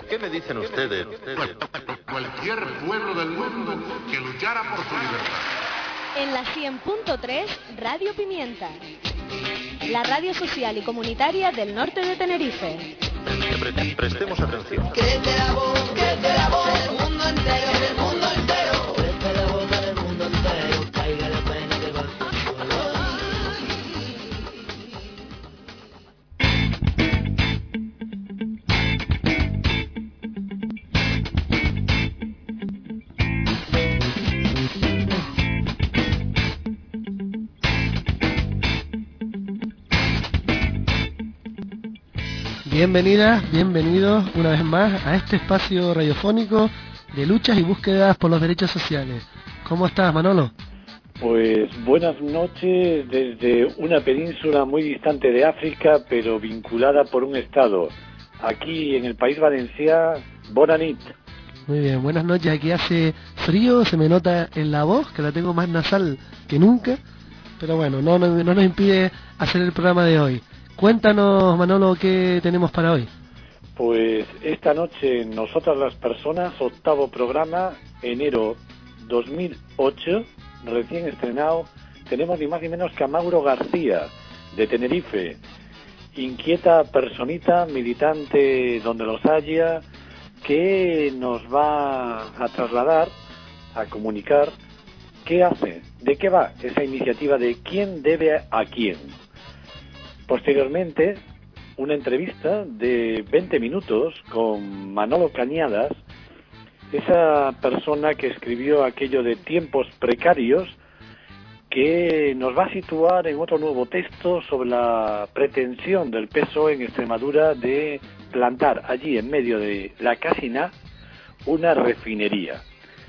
¿Qué me dicen ustedes? Cualquier pueblo del mundo que luchara por su libertad. En la 100.3, Radio Pimienta, la radio social y comunitaria del norte de Tenerife. Prestemos atención. Crece la voz del mundo entero, del mundo entero. Crece la voz del mundo entero, caiga la pena que va al Bienvenidas, bienvenidos una vez más a este espacio radiofónico de luchas y búsquedas por los derechos sociales. ¿Cómo estás, Manolo? Pues buenas noches desde una península muy distante de África, pero vinculada por un estado. Aquí en el País Valencià, bona nit. Muy bien, buenas noches. Aquí hace frío, se me nota en la voz, que la tengo más nasal que nunca, pero bueno, no nos impide hacer el programa de hoy. Cuéntanos, Manolo, ¿qué tenemos para hoy? Pues esta noche, Nosotras las Personas, 8º programa, enero 2008, recién estrenado. Tenemos ni más ni menos que a Mauro García, de Tenerife, inquieta personita, militante donde los haya, que nos va a trasladar, a comunicar qué hace, de qué va esa iniciativa de quién debe a quién. Posteriormente, una entrevista de 20 minutos con Manolo Cañadas, esa persona que escribió aquello de Tiempos Precarios, que nos va a situar en otro nuevo texto sobre la pretensión del PSOE en Extremadura de plantar allí en medio de la Casina una refinería.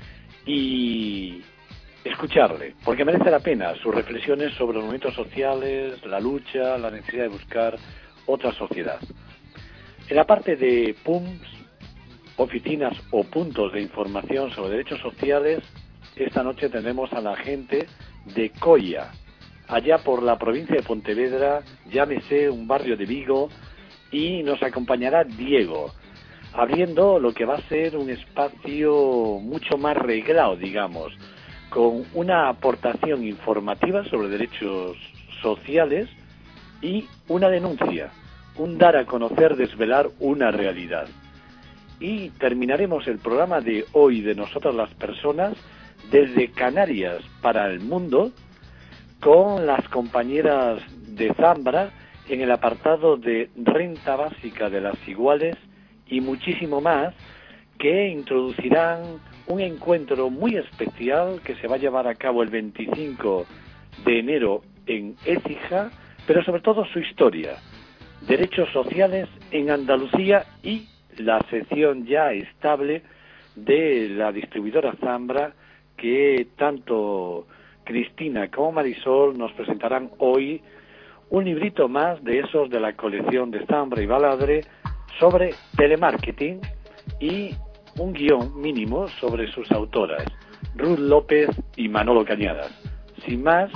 Y escucharle, porque merece la pena sus reflexiones sobre los movimientos sociales, la lucha, la necesidad de buscar otra sociedad. En la parte de PUMS, oficinas o puntos de información sobre derechos sociales, esta noche tendremos a la gente de Coia, allá por la provincia de Pontevedra, llámese un barrio de Vigo, y nos acompañará Diego, abriendo lo que va a ser un espacio mucho más reglado, digamos, con una aportación informativa sobre derechos sociales y una denuncia, un dar a conocer, desvelar una realidad. Y terminaremos el programa de hoy de Nosotras las Personas desde Canarias para el mundo con las compañeras de Zambra en el apartado de Renta Básica de las Iguales y muchísimo más, que introducirán un encuentro muy especial que se va a llevar a cabo el 25 de enero en Écija, pero sobre todo su historia, derechos sociales en Andalucía y la sección ya estable de la distribuidora Zambra, que tanto Cristina como Marisol nos presentarán hoy un librito más de esos de la colección de Zambra y Baladre sobre telemarketing y un guión mínimo sobre sus autoras, Ruth López y Manolo Cañadas. Sin más,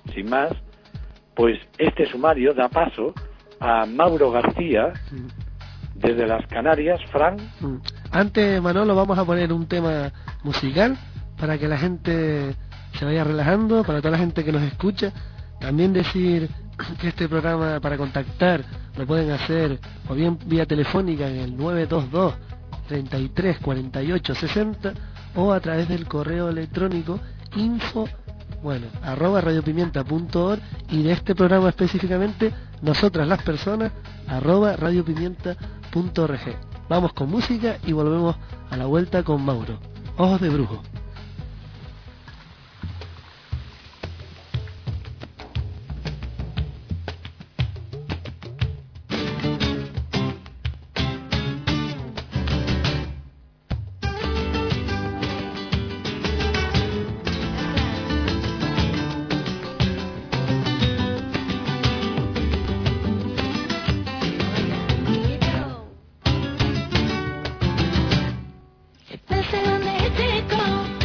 pues este sumario da paso a Mauro García desde las Canarias. Fran. Antes, Manolo, vamos a poner un tema musical para que la gente se vaya relajando, para toda la gente que nos escucha. También decir que este programa, para contactar, lo pueden hacer o bien vía telefónica en el 922 33 48 60 o a través del correo electrónico @radiopimienta.org, y de este programa específicamente, Nosotras las Personas @radiopimienta.org. Vamos con música y volvemos a la vuelta con Mauro. Ojos de Brujo. Pase donde esté con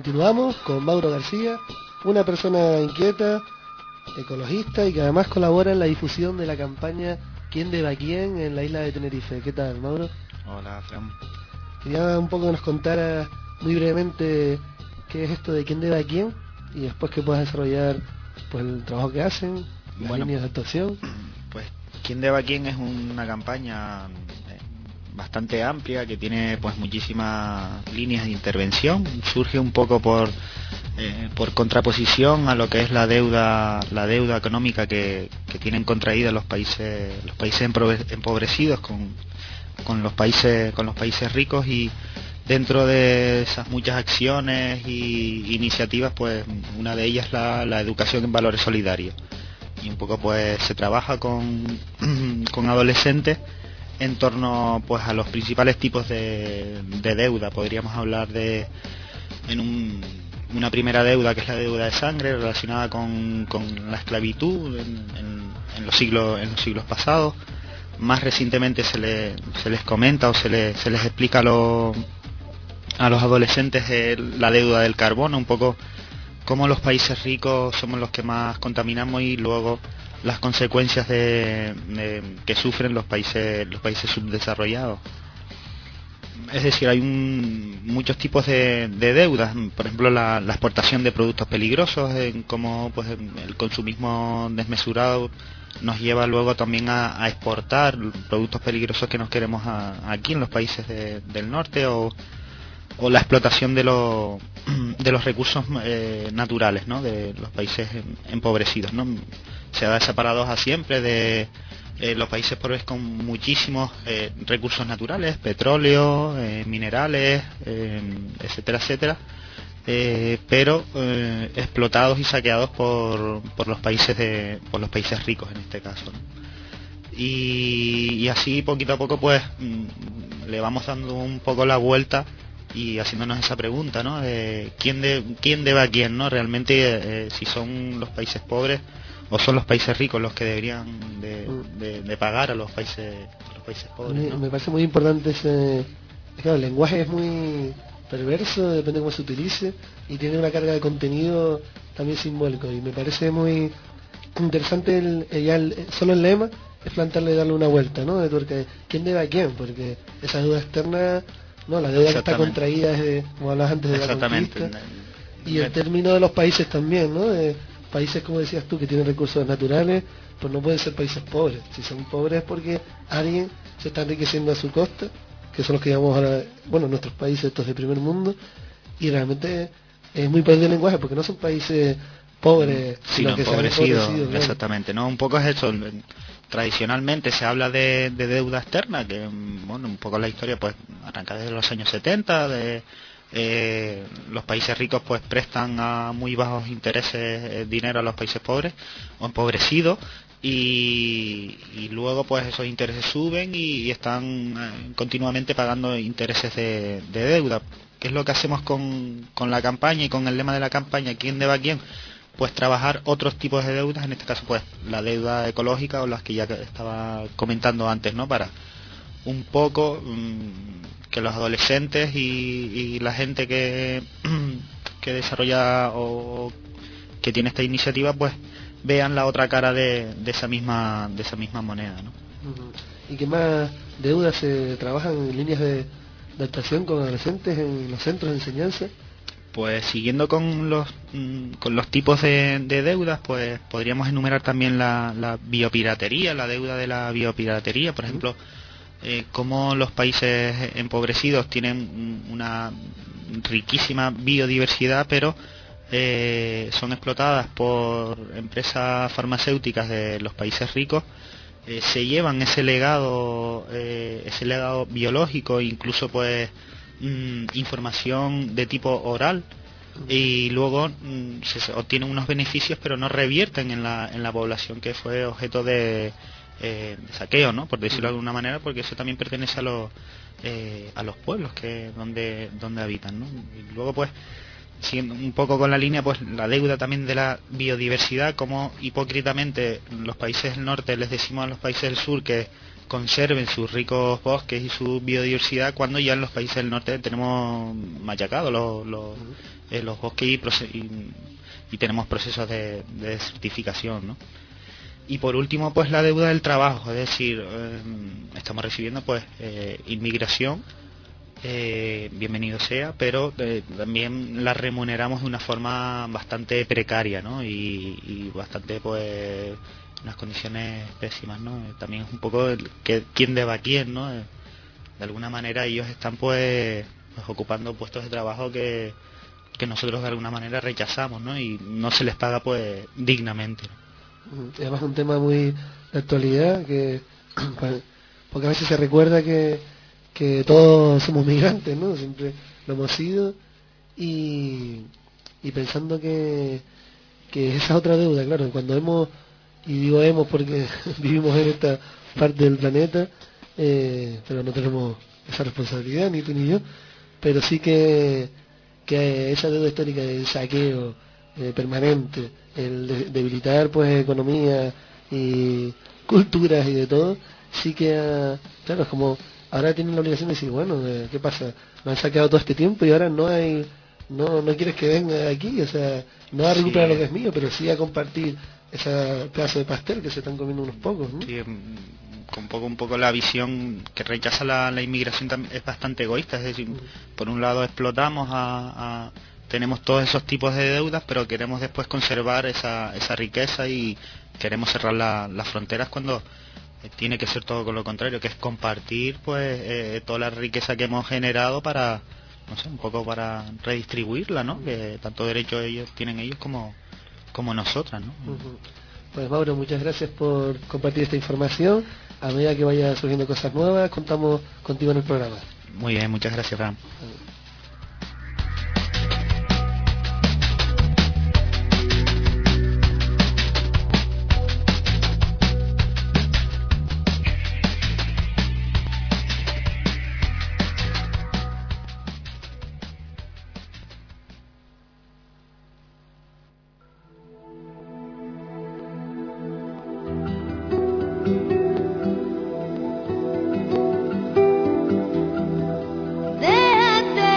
continuamos con Mauro García, una persona inquieta, ecologista y que además colabora en la difusión de la campaña ¿Quién debe a quién? En la isla de Tenerife. ¿Qué tal, Mauro? Hola, Fran. Quería un poco que nos contara muy brevemente qué es esto de quién debe a quién y después que puedas desarrollar pues el trabajo que hacen, las líneas de actuación. Pues ¿Quién debe a quién? Es una campaña bastante amplia que tiene pues muchísimas líneas de intervención. Surge un poco por contraposición a lo que es la deuda económica que tienen contraída los países empobrecidos con los países ricos, y dentro de esas muchas acciones y iniciativas, pues una de ellas la educación en valores solidarios, y un poco pues se trabaja con adolescentes en torno pues a los principales tipos de deuda. Podríamos hablar de una primera deuda, que es la deuda de sangre relacionada con la esclavitud en los siglos pasados. Más recientemente se les comenta o se les explica a los adolescentes la deuda del carbono, un poco cómo los países ricos somos los que más contaminamos y luego las consecuencias que sufren los países subdesarrollados. Es decir, hay muchos tipos de deudas, por ejemplo la exportación de productos peligrosos, como pues el consumismo desmesurado nos lleva luego también a exportar productos peligrosos que nos queremos aquí en los países del norte, o la explotación de los recursos naturales, ¿no?, de los países empobrecidos, ¿no? Se da esa paradoja siempre de los países pobres con muchísimos recursos naturales, petróleo, minerales, etcétera, etcétera, pero explotados y saqueados por los países ricos en este caso, ¿no? Y así poquito a poco pues le vamos dando un poco la vuelta y haciéndonos esa pregunta, ¿no?, de quién debe a quién, ¿no? Realmente si son los países pobres o son los países ricos los que deberían de pagar a los países pobres, ¿no? Me parece muy importante claro, el lenguaje es muy perverso, depende de cómo se utilice, y tiene una carga de contenido también simbólico, y me parece muy interesante solo el lema es plantearle y darle una vuelta, ¿no?, de tuerca, ¿quién debe a quién? Porque esa deuda externa, no, la deuda que está contraída es como hablabas antes, de la conquista, y el término de los países también, ¿no?, de países, como decías tú, que tienen recursos naturales, pues no pueden ser países pobres. Si son pobres es porque alguien se está enriqueciendo a su costa, que son los que llamamos ahora, nuestros países estos de primer mundo, y realmente es muy perdido el lenguaje, porque no son países pobres, sino que empobrecidos, claro. Exactamente, ¿no? Un poco es eso. Tradicionalmente se habla de deuda externa, que un poco la historia pues arranca desde los años 70, los países ricos pues prestan a muy bajos intereses dinero a los países pobres o empobrecidos, y luego pues esos intereses suben y están continuamente pagando intereses de deuda. ¿Qué es lo que hacemos con la campaña y con el lema de la campaña ¿Quién debe a quién? Pues trabajar otros tipos de deudas, en este caso pues la deuda ecológica o las que ya estaba comentando antes, ¿no?, para un poco que los adolescentes y la gente que desarrolla o que tiene esta iniciativa pues vean la otra cara de esa misma moneda, ¿no? ¿Y qué más deudas se trabajan en líneas de actuación con adolescentes en los centros de enseñanza? Pues siguiendo con los tipos de deudas, pues podríamos enumerar también la biopiratería, la deuda de la biopiratería, por ejemplo, cómo los países empobrecidos tienen una riquísima biodiversidad, pero son explotadas por empresas farmacéuticas de los países ricos, se llevan ese legado biológico, incluso pues información de tipo oral, y luego se obtienen unos beneficios, pero no revierten en la población que fue objeto de saqueo, ¿no?, por decirlo de alguna manera, porque eso también pertenece a los pueblos donde habitan, ¿no? Y luego pues siguiendo un poco con la línea, pues la deuda también de la biodiversidad, como hipócritamente los países del norte les decimos a los países del sur que conserven sus ricos bosques y su biodiversidad, cuando ya en los países del norte tenemos machacados los bosques y tenemos procesos de desertificación, ¿no? Y por último, pues la deuda del trabajo, es decir, estamos recibiendo pues inmigración, bienvenido sea, pero también la remuneramos de una forma bastante precaria, ¿no? Y bastante, pues, unas condiciones pésimas, ¿no? También es un poco quién deba a quién, ¿no? De alguna manera ellos están pues ocupando puestos de trabajo que nosotros de alguna manera rechazamos, ¿no? Y no se les paga pues dignamente, ¿no? Además un tema muy de actualidad, porque a veces se recuerda que todos somos migrantes, ¿no? Siempre lo hemos sido, y pensando que esa es otra deuda, claro, cuando y digo hemos porque vivimos en esta parte del planeta, pero no tenemos esa responsabilidad, ni tú ni yo, pero sí que esa deuda histórica del saqueo permanente, el debilitar pues economía y culturas y de todo, sí que claro, es como ahora tienen la obligación de decir, bueno, ¿qué pasa? Nos han saqueado todo este tiempo y ahora no quieres que venga aquí, o sea, no a recuperar lo que es mío, pero sí a compartir ese pedazo de pastel que se están comiendo unos pocos, ¿no? Sí, un poco la visión que rechaza la inmigración es bastante egoísta, es decir, por un lado explotamos tenemos todos esos tipos de deudas, pero queremos después conservar esa riqueza y queremos cerrar las fronteras cuando tiene que ser todo con lo contrario, que es compartir pues toda la riqueza que hemos generado para, no sé, un poco para redistribuirla, ¿no? Que tanto derecho tienen ellos como nosotras, ¿no? Pues Mauro, muchas gracias por compartir esta información. A medida que vaya surgiendo cosas nuevas, contamos contigo en el programa. Muy bien, muchas gracias, Fran. Déjate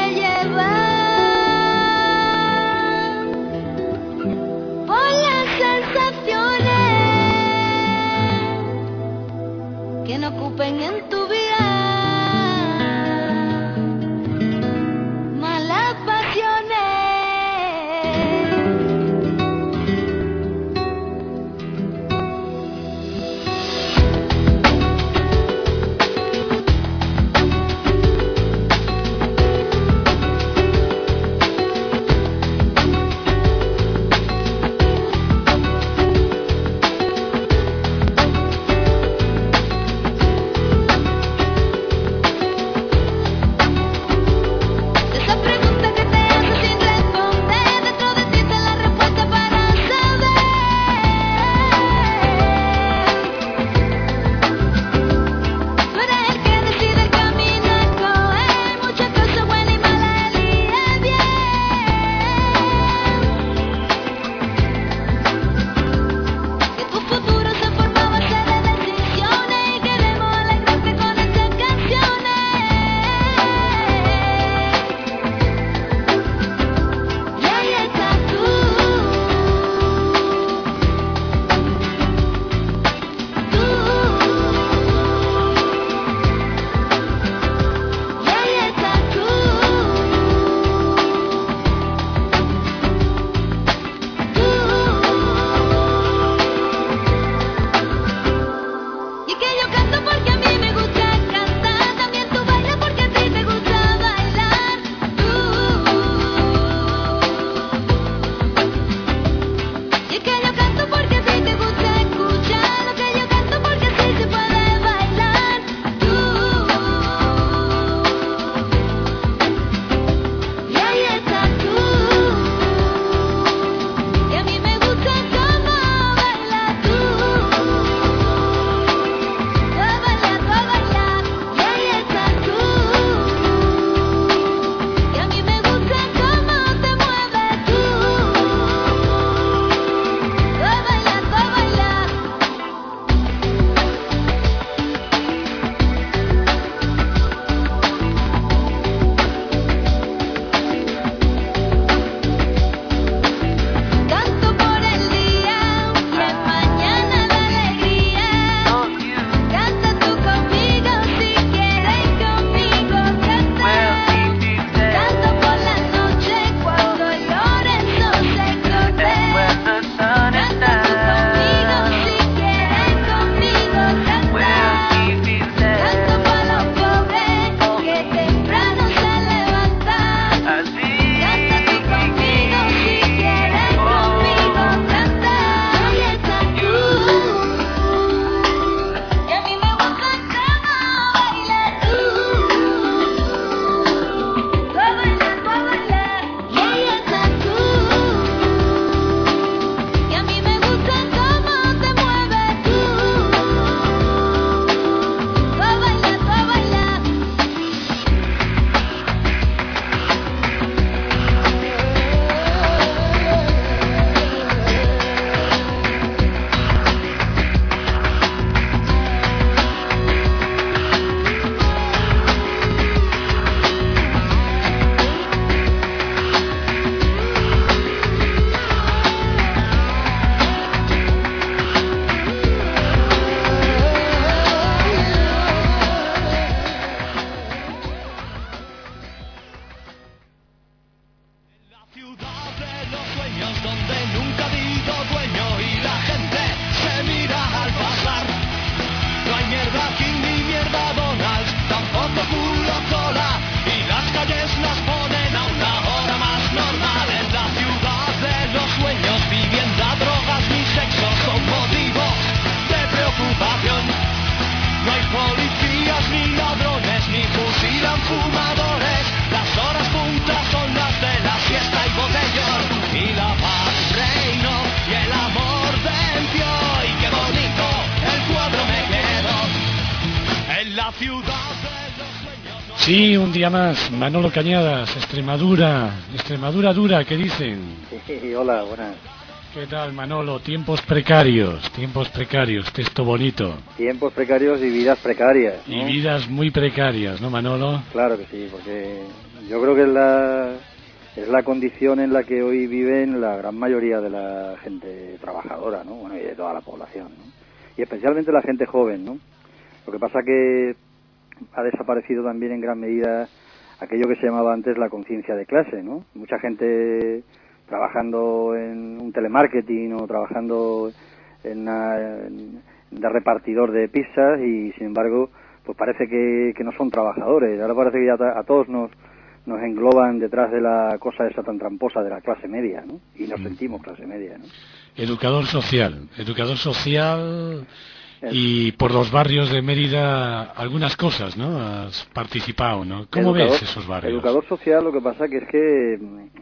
Sí, un día más, Manolo Cañadas, Extremadura dura, ¿qué dicen? Sí, hola, buenas. ¿Qué tal, Manolo? Tiempos precarios, texto bonito. Tiempos precarios y vidas precarias, ¿no? Y vidas muy precarias, ¿no, Manolo? Claro que sí, porque yo creo que es la condición en la que hoy viven la gran mayoría de la gente trabajadora, ¿no? Bueno, y de toda la población, ¿no? Y especialmente la gente joven, ¿no? Lo que pasa que ha desaparecido también en gran medida aquello que se llamaba antes la conciencia de clase, ¿no? Mucha gente trabajando en un telemarketing o trabajando de repartidor de pizzas y sin embargo pues parece que no son trabajadores. Ahora parece que ya a todos nos engloban detrás de la cosa esa tan tramposa de la clase media, ¿no? Y nos sentimos clase media, ¿no? Educador social y por los barrios de Mérida algunas cosas, ¿no? Has participado, ¿no? ¿Cómo ves esos barrios? Educador social, lo que pasa que es que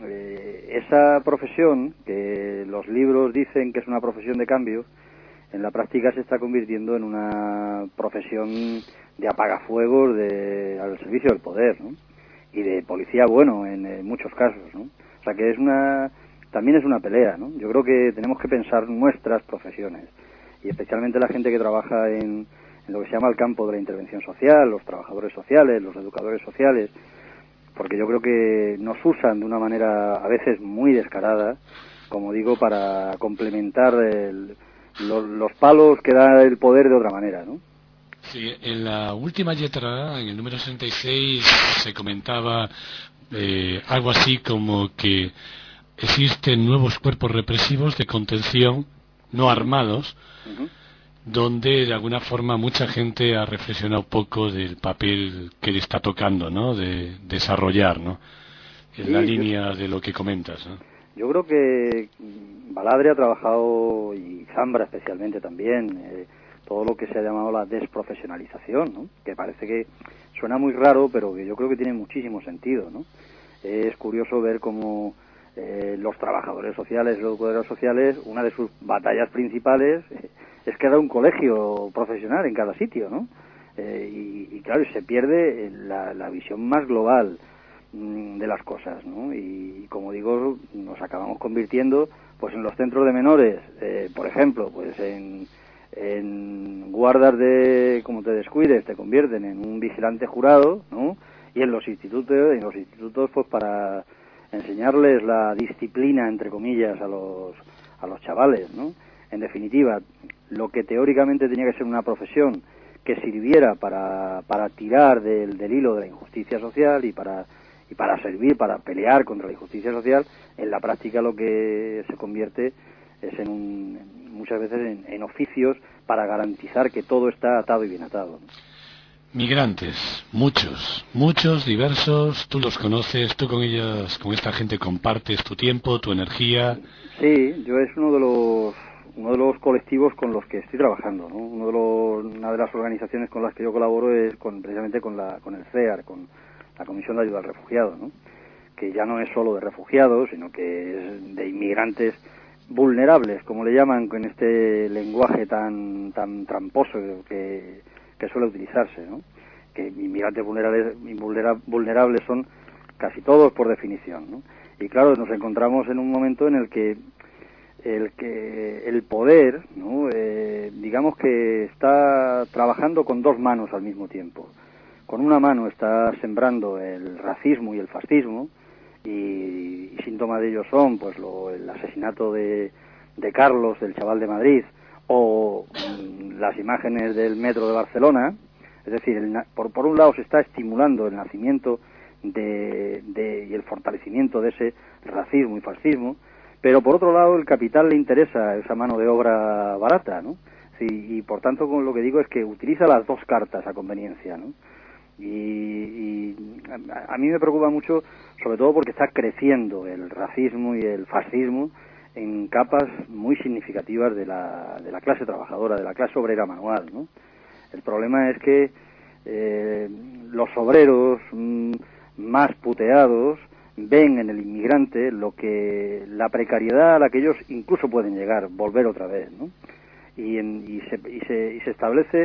esa profesión, que los libros dicen que es una profesión de cambio, en la práctica se está convirtiendo en una profesión de apagafuegos al servicio del poder, ¿no? Y de policía bueno en muchos casos, ¿no? O sea que también es una pelea, ¿no? Yo creo que tenemos que pensar nuestras profesiones y especialmente la gente que trabaja en lo que se llama el campo de la intervención social, los trabajadores sociales, los educadores sociales, porque yo creo que nos usan de una manera a veces muy descarada, como digo, para complementar los palos que da el poder de otra manera, ¿no? Sí, en la última letra, en el número 66, se comentaba algo así como que existen nuevos cuerpos represivos de contención no armados, donde de alguna forma mucha gente ha reflexionado un poco del papel que le está tocando, ¿no? De desarrollar, ¿no? En la línea de lo que comentas, ¿no? Yo creo que Baladre ha trabajado, y Zambra especialmente también, todo lo que se ha llamado la desprofesionalización, ¿no? Que parece que suena muy raro, pero que yo creo que tiene muchísimo sentido, ¿no? Es curioso ver cómo los trabajadores sociales, los educadores sociales, una de sus batallas principales es crear un colegio profesional en cada sitio, ¿no? Y claro, se pierde la visión más global de las cosas, ¿no? Y como digo, nos acabamos convirtiendo pues en los centros de menores, por ejemplo, pues en guardas de, como te descuides, te convierten en un vigilante jurado, ¿no? Y en los institutos pues para enseñarles la disciplina, entre comillas, a los chavales, ¿no? En definitiva, lo que teóricamente tenía que ser una profesión que sirviera para tirar del hilo de la injusticia social y para servir, para pelear contra la injusticia social, en la práctica lo que se convierte es muchas veces en oficios para garantizar que todo está atado y bien atado, ¿no? Migrantes, muchos, diversos, tú los conoces, tú con ellos, con esta gente compartes tu tiempo, tu energía. Sí, yo es uno de los colectivos con los que estoy trabajando, ¿no? Una de las organizaciones con las que yo colaboro es precisamente con el CEAR, con la Comisión de Ayuda al Refugiado, ¿no? Que ya no es solo de refugiados, sino que es de inmigrantes vulnerables, como le llaman con este lenguaje tan tramposo que suele utilizarse, ¿no? Que inmigrantes vulnerables son casi todos por definición, ¿no? Y claro, nos encontramos en un momento en el que el poder, ¿no? Digamos que está trabajando con dos manos al mismo tiempo. Con una mano está sembrando el racismo y el fascismo, y síntomas de ellos son pues el asesinato de Carlos, del chaval de Madrid, o las imágenes del metro de Barcelona. Es decir, por un lado se está estimulando el nacimiento y el fortalecimiento de ese racismo y fascismo, pero por otro lado el capital le interesa esa mano de obra barata, ¿no? Sí, y por tanto, con lo que digo es que utiliza las dos cartas a conveniencia, ¿no? Y a mí me preocupa mucho, sobre todo porque está creciendo el racismo y el fascismo en capas muy significativas de la clase trabajadora, de la clase obrera manual, ¿no? El problema es que los obreros más puteados ven en el inmigrante la precariedad a la que ellos incluso pueden llegar, volver otra vez, ¿no? Y se establece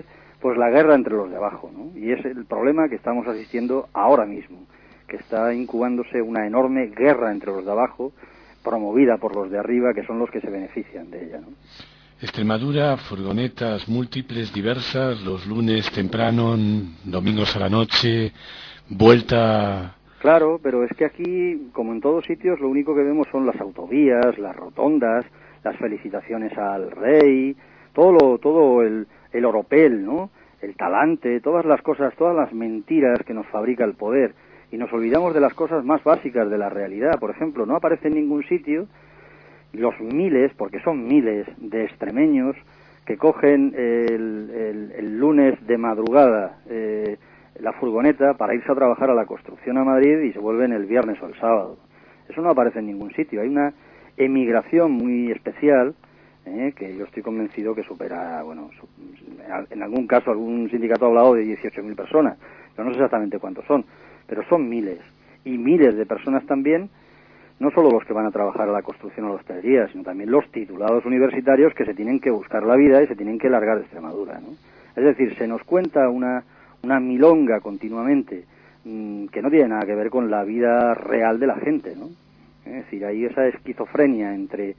pues la guerra entre los de abajo, ¿no? Y es el problema que estamos asistiendo ahora mismo, que está incubándose una enorme guerra entre los de abajo, promovida por los de arriba, que son los que se benefician de ella, ¿no? Extremadura, furgonetas múltiples, diversas, los lunes temprano, domingos a la noche, vuelta... Claro, pero es que aquí, como en todos sitios, lo único que vemos son las autovías, las rotondas, las felicitaciones al rey, todo el oropel, ¿no? El talante, todas las cosas, todas las mentiras que nos fabrica el poder. Y nos olvidamos de las cosas más básicas de la realidad. Por ejemplo, no aparece en ningún sitio los miles, porque son miles de extremeños que cogen el lunes de madrugada la furgoneta para irse a trabajar a la construcción a Madrid y se vuelven el viernes o el sábado. Eso no aparece en ningún sitio. Hay una emigración muy especial que yo estoy convencido que supera, bueno, en algún caso algún sindicato ha hablado de 18.000 personas, pero no sé exactamente cuántos son, pero son miles, y miles de personas también, no solo los que van a trabajar a la construcción o a la hostelería, sino también los titulados universitarios que se tienen que buscar la vida y se tienen que largar de Extremadura, ¿no? Es decir, se nos cuenta una milonga continuamente que no tiene nada que ver con la vida real de la gente, ¿no? Es decir, hay esa esquizofrenia entre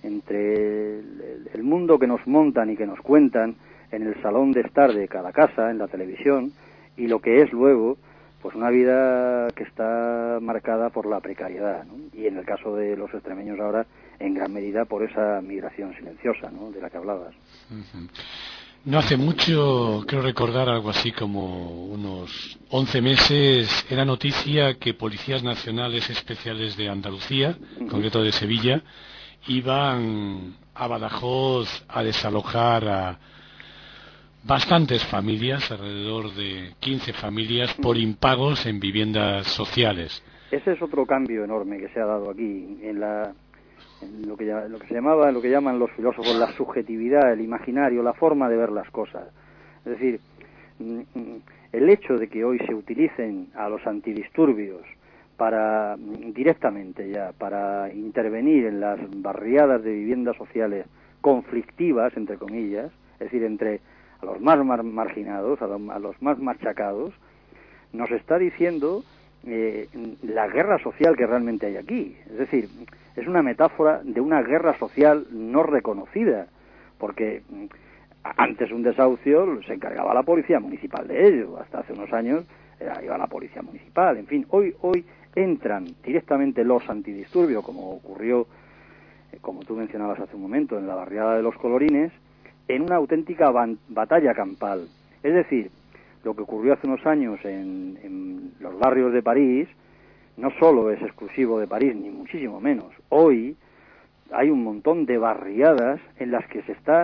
el mundo que nos montan y que nos cuentan en el salón de estar de cada casa, en la televisión, y lo que es luego, pues una vida que está marcada por la precariedad, ¿no? Y en el caso de los extremeños ahora, en gran medida por esa migración silenciosa, ¿no?, de la que hablabas. Uh-huh. No hace mucho, creo recordar algo así como unos 11 meses, era noticia que policías nacionales especiales de Andalucía, en concreto de Sevilla, iban a Badajoz a desalojar a bastantes familias, alrededor de 15 familias, por impagos en viviendas sociales. Ese es otro cambio enorme que se ha dado aquí en lo que se llamaba, lo que llaman los filósofos la subjetividad, el imaginario, la forma de ver las cosas. Es decir, el hecho de que hoy se utilicen a los antidisturbios para directamente ya para intervenir en las barriadas de viviendas sociales conflictivas, entre comillas, es decir, entre a los más marginados, a los más machacados, nos está diciendo la guerra social que realmente hay aquí. Es decir, es una metáfora de una guerra social no reconocida, porque antes un desahucio se encargaba la policía municipal de ello, hasta hace unos años iba la policía municipal. En fin, hoy entran directamente los antidisturbios, como ocurrió, como tú mencionabas hace un momento, en la barriada de los Colorines, en una auténtica batalla campal. Es decir, lo que ocurrió hace unos años en los barrios de París no solo es exclusivo de París, ni muchísimo menos. Hoy hay un montón de barriadas en las que se está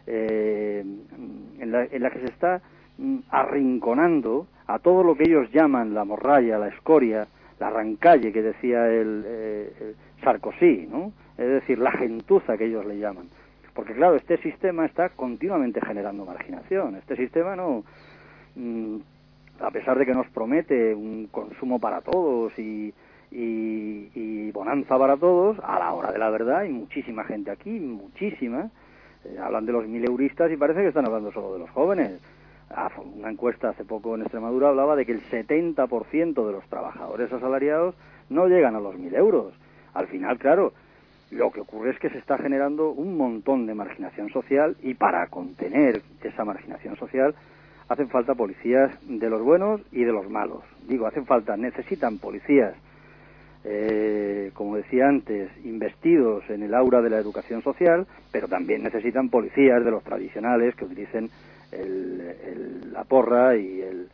arrinconando a todo lo que ellos llaman la morralla, la escoria, la rancalle que decía el Sarkozy, ¿no? Es decir, la gentuza que ellos le llaman. Porque claro, este sistema está continuamente generando marginación. Este sistema no, a pesar de que nos promete un consumo para todos y bonanza para todos, a la hora de la verdad hay muchísima gente aquí, muchísima. Hablan de los 1000 euristas y parece que están hablando solo de los jóvenes. Una encuesta hace poco en Extremadura hablaba de que el 70% de los trabajadores asalariados no llegan a los 1000 euros. Al final, claro, lo que ocurre es que se está generando un montón de marginación social, y para contener esa marginación social hacen falta policías de los buenos y de los malos. Digo, necesitan policías, como decía antes, investidos en el aura de la educación social, pero también necesitan policías de los tradicionales que utilicen la porra y el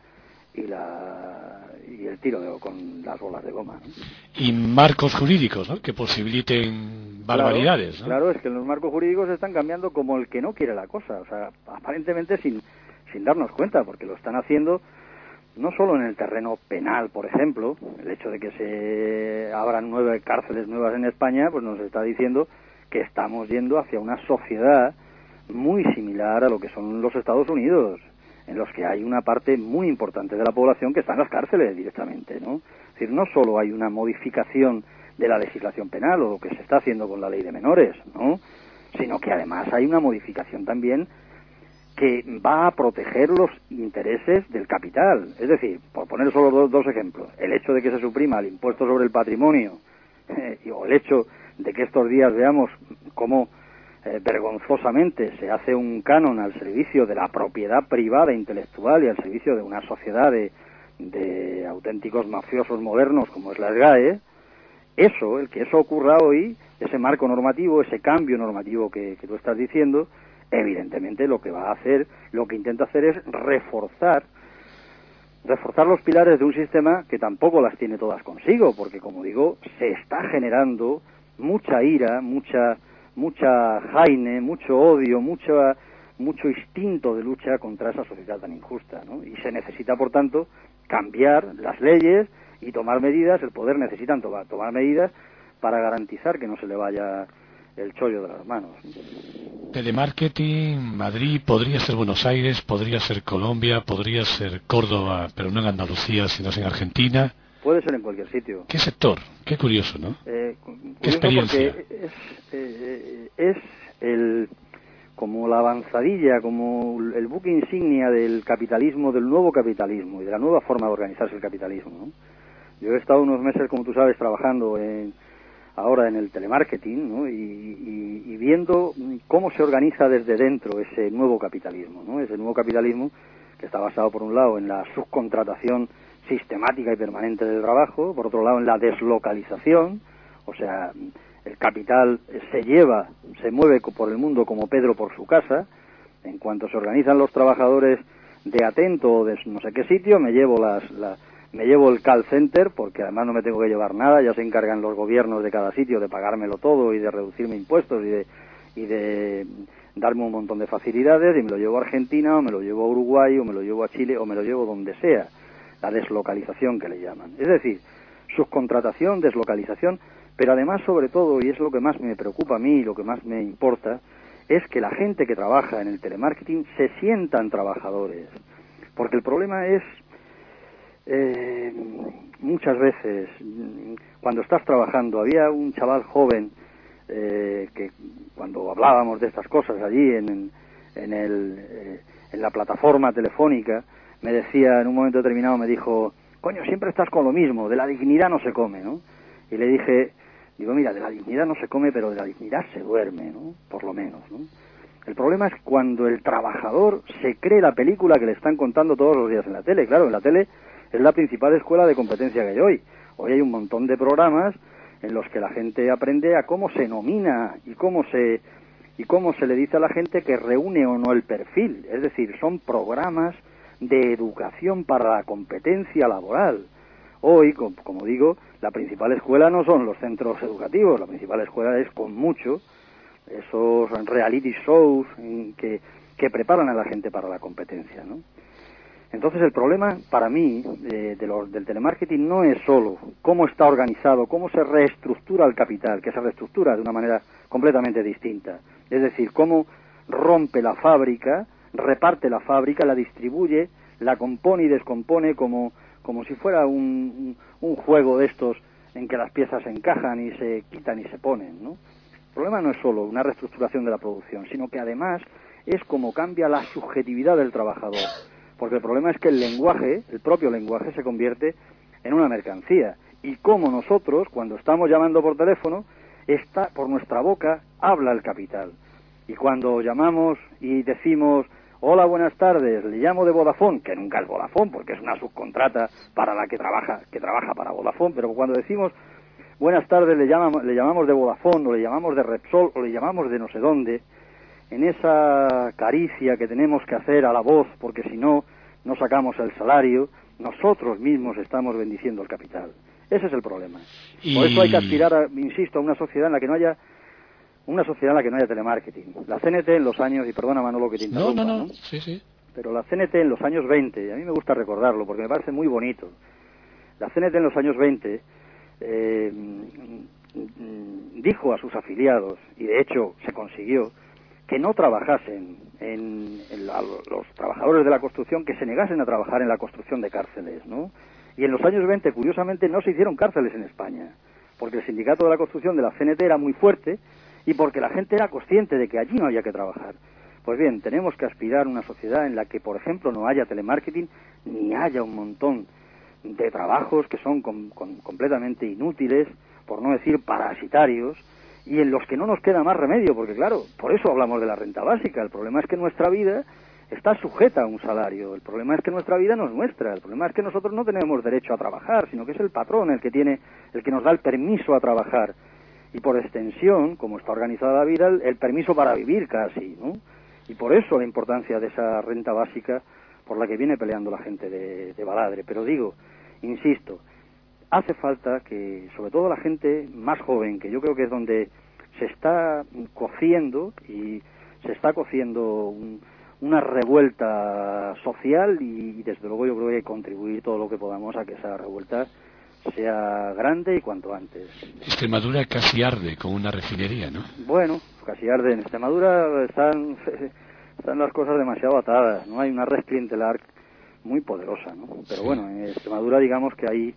tiro con las bolas de goma, ¿no? Y marcos jurídicos, ¿no?, que posibiliten barbaridades, ¿no? Claro, es que los marcos jurídicos están cambiando como el que no quiere la cosa, o sea, aparentemente sin darnos cuenta, porque lo están haciendo no solo en el terreno penal, por ejemplo. El hecho de que se abran 9 cárceles nuevas en España, pues nos está diciendo que estamos yendo hacia una sociedad muy similar a lo que son los Estados Unidos, en los que hay una parte muy importante de la población que está en las cárceles directamente, ¿no? Es decir, no solo hay una modificación de la legislación penal o lo que se está haciendo con la ley de menores, ¿no?, sino que además hay una modificación también que va a proteger los intereses del capital. Es decir, por poner solo dos ejemplos, el hecho de que se suprima el impuesto sobre el patrimonio o el hecho de que estos días veamos cómo vergonzosamente se hace un canon al servicio de la propiedad privada intelectual y al servicio de una sociedad de auténticos mafiosos modernos como es la SGAE, el que eso ocurra hoy, ese marco normativo, ese cambio normativo que tú estás diciendo, evidentemente lo que va a hacer, lo que intenta hacer es reforzar los pilares de un sistema que tampoco las tiene todas consigo, porque como digo, se está generando mucha ira, mucha jaine, mucho odio, mucho instinto de lucha contra esa sociedad tan injusta, ¿no? Y se necesita, por tanto, cambiar las leyes y tomar medidas. El poder necesitan tomar medidas para garantizar que no se le vaya el chollo de las manos. Telemarketing, Madrid, podría ser Buenos Aires, podría ser Colombia, podría ser Córdoba, pero no en Andalucía, sino en Argentina. Puede ser en cualquier sitio. ¿Qué sector? Qué curioso, ¿no? ¿Qué experiencia? Es como la avanzadilla, como el buque insignia del capitalismo, del nuevo capitalismo y de la nueva forma de organizarse el capitalismo, ¿no? Yo he estado unos meses, como tú sabes, trabajando ahora en el telemarketing, ¿no? y viendo cómo se organiza desde dentro ese nuevo capitalismo, ¿no? Ese nuevo capitalismo que está basado, por un lado, en la subcontratación sistemática y permanente del trabajo, por otro lado, en la deslocalización, o sea, el capital se mueve por el mundo como Pedro por su casa. En cuanto se organizan los trabajadores de Atento o de no sé qué sitio, me llevo el call center, porque además no me tengo que llevar nada, ya se encargan los gobiernos de cada sitio de pagármelo todo y de reducirme impuestos y de darme un montón de facilidades, y me lo llevo a Argentina, o me lo llevo a Uruguay, o me lo llevo a Chile, o me lo llevo donde sea. La deslocalización, que le llaman. Es decir, subcontratación, deslocalización, pero además, sobre todo, y es lo que más me preocupa a mí y lo que más me importa, es que la gente que trabaja en el telemarketing se sientan trabajadores. Porque el problema es, muchas veces, cuando estás trabajando, había un chaval joven que cuando hablábamos de estas cosas allí en la plataforma telefónica, me decía, en un momento determinado me dijo, coño, siempre estás con lo mismo, de la dignidad no se come, ¿no? Y le dije, mira, de la dignidad no se come, pero de la dignidad se duerme, ¿no? Por lo menos, ¿no? El problema es cuando el trabajador se cree la película que le están contando todos los días en la tele. Claro, en la tele es la principal escuela de competencia que hay hoy. Hoy hay un montón de programas en los que la gente aprende a cómo se nomina y cómo se le dice a la gente que reúne o no el perfil. Es decir, son programas de educación para la competencia laboral. Hoy, como digo, la principal escuela no son los centros educativos, la principal escuela es, con mucho, esos reality shows que preparan a la gente para la competencia, ¿no? Entonces el problema para mí del telemarketing no es solo cómo está organizado, cómo se reestructura el capital, que se reestructura de una manera completamente distinta. Es decir, cómo rompe la fábrica, reparte la fábrica, la distribuye, la compone y descompone como si fuera un juego de estos en que las piezas se encajan y se quitan y se ponen, ¿no? El problema no es solo una reestructuración de la producción, sino que además es cómo cambia la subjetividad del trabajador. Porque el problema es que el propio lenguaje se convierte en una mercancía. Y cómo nosotros, cuando estamos llamando por teléfono, por nuestra boca habla el capital. Y cuando llamamos y decimos, hola, buenas tardes, le llamo de Vodafone, que nunca es Vodafone, porque es una subcontrata para la que trabaja para Vodafone, pero cuando decimos, buenas tardes, le llamamos de Vodafone, o le llamamos de Repsol, o le llamamos de no sé dónde, en esa caricia que tenemos que hacer a la voz, porque si no, no sacamos el salario, nosotros mismos estamos bendiciendo el capital. Ese es el problema. Por eso hay que aspirar, insisto, a una sociedad en la que no haya telemarketing. La CNT en los años, y perdona Manolo que te interrumpa, No. Sí. Pero la CNT en los años 20, y a mí me gusta recordarlo porque me parece muy bonito, la CNT en los años 20 dijo a sus afiliados, y de hecho se consiguió, que no trabajasen los trabajadores de la construcción, que se negasen a trabajar en la construcción de cárceles, ¿no? Y en los años 20, curiosamente, no se hicieron cárceles en España, porque el sindicato de la construcción de la CNT era muy fuerte y porque la gente era consciente de que allí no había que trabajar. Pues bien, tenemos que aspirar a una sociedad en la que, por ejemplo, no haya telemarketing, ni haya un montón de trabajos que son completamente inútiles, por no decir parasitarios, y en los que no nos queda más remedio, porque claro, por eso hablamos de la renta básica. El problema es que nuestra vida está sujeta a un salario, el problema es que nuestra vida no es nuestra, el problema es que nosotros no tenemos derecho a trabajar, sino que es el patrón el que nos da el permiso a trabajar, y por extensión, como está organizada la vida, el permiso para vivir casi, ¿no? Y por eso la importancia de esa renta básica por la que viene peleando la gente de Baladre. Pero digo, insisto, hace falta que, sobre todo la gente más joven, que yo creo que es donde se está cociendo, y se está cociendo una revuelta social, y desde luego yo creo que hay que contribuir todo lo que podamos a que esa revuelta sea grande y cuanto antes. Extremadura casi arde con una refinería, ¿no? Bueno, casi arde. En Extremadura están las cosas demasiado atadas, ¿no? Hay una red clientelar muy poderosa, ¿no? Pero sí. Bueno, en Extremadura digamos que ahí